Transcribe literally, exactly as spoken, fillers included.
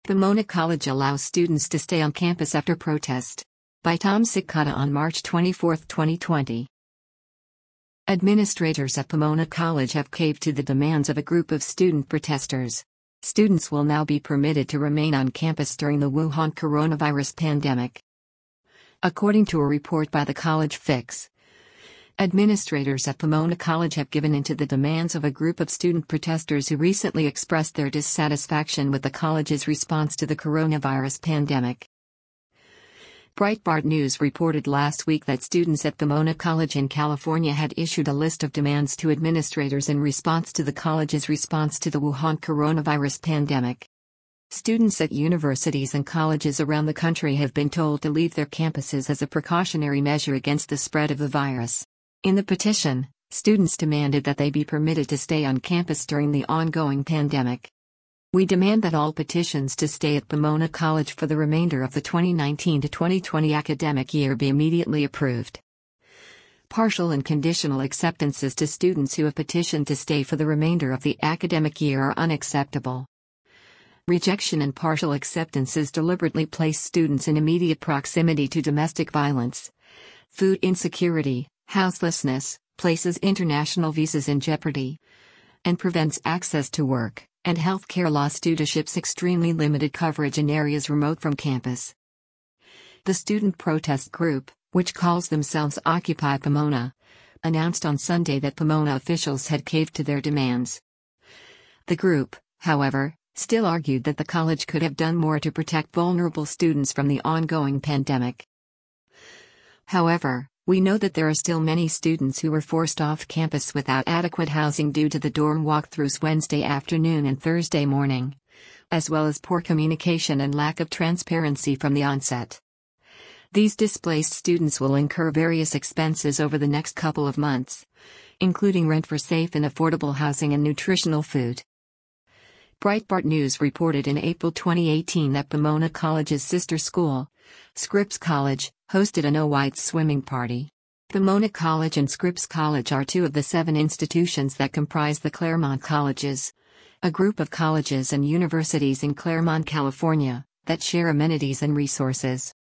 Pomona College allows students to stay on campus after protest. By Tom Sikata on March twenty-fourth, twenty twenty. Administrators at Pomona College have caved to the demands of a group of student protesters. Students will now be permitted to remain on campus during the Wuhan coronavirus pandemic. According to a report by the College Fix, administrators at Pomona College have given in to the demands of a group of student protesters who recently expressed their dissatisfaction with the college's response to the coronavirus pandemic. Breitbart News reported last week that students at Pomona College in California had issued a list of demands to administrators in response to the college's response to the Wuhan coronavirus pandemic. Students at universities and colleges around the country have been told to leave their campuses as a precautionary measure against the spread of the virus. In the petition, students demanded that they be permitted to stay on campus during the ongoing pandemic. We demand that all petitions to stay at Pomona College for the remainder of the twenty nineteen to twenty twenty academic year be immediately approved. Partial and conditional acceptances to students who have petitioned to stay for the remainder of the academic year are unacceptable. Rejection and partial acceptances deliberately place students in immediate proximity to domestic violence, food insecurity, houselessness, places international visas in jeopardy, and prevents access to work and healthcare. Law studentship's extremely limited coverage in areas remote from campus. The student protest group, which calls themselves Occupy Pomona, announced on Sunday that Pomona officials had caved to their demands. The group, however, still argued that the college could have done more to protect vulnerable students from the ongoing pandemic. However, we know that there are still many students who were forced off campus without adequate housing due to the dorm walkthroughs Wednesday afternoon and Thursday morning, as well as poor communication and lack of transparency from the onset. These displaced students will incur various expenses over the next couple of months, including rent for safe and affordable housing and nutritional food. Breitbart News reported in April twenty eighteen that Pomona College's sister school, Scripps College, hosted a no-white swimming party. Pomona College and Scripps College are two of the seven institutions that comprise the Claremont Colleges, a group of colleges and universities in Claremont, California, that share amenities and resources.